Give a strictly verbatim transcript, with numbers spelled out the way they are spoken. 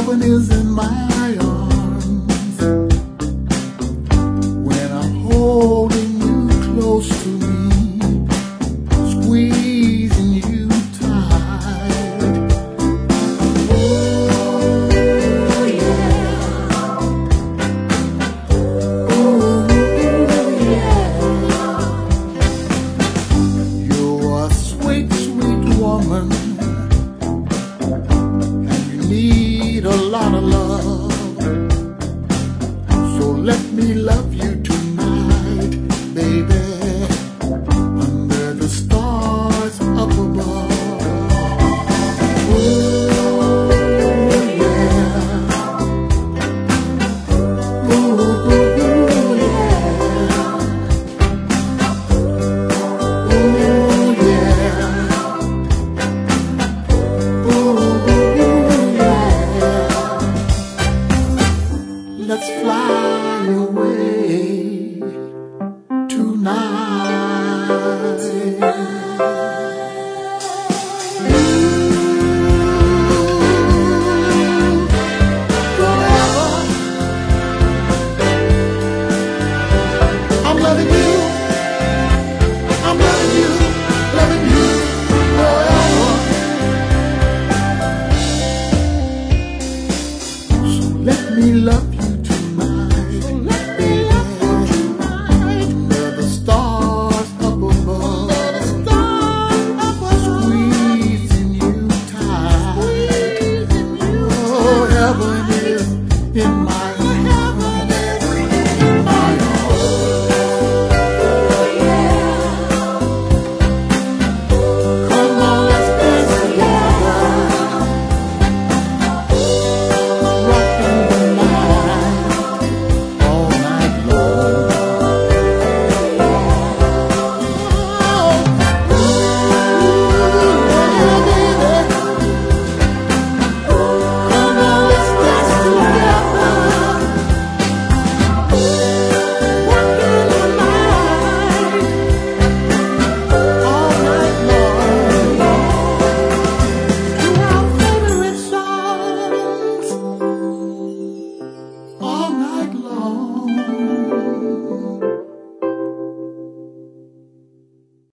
heaven is in my arms when I'm holding you close to me, squeezing you tight. Oh yeah, oh yeah. You're a sweet, sweet woman, need a lot of love, so let me love you tonight, baby, under the stars up above. Oh yeah, oh, oh yeah, oh yeah, oh. Let's fly away tonight. I'm loving you, I'm loving you, loving you forever. So let me love you. All night long.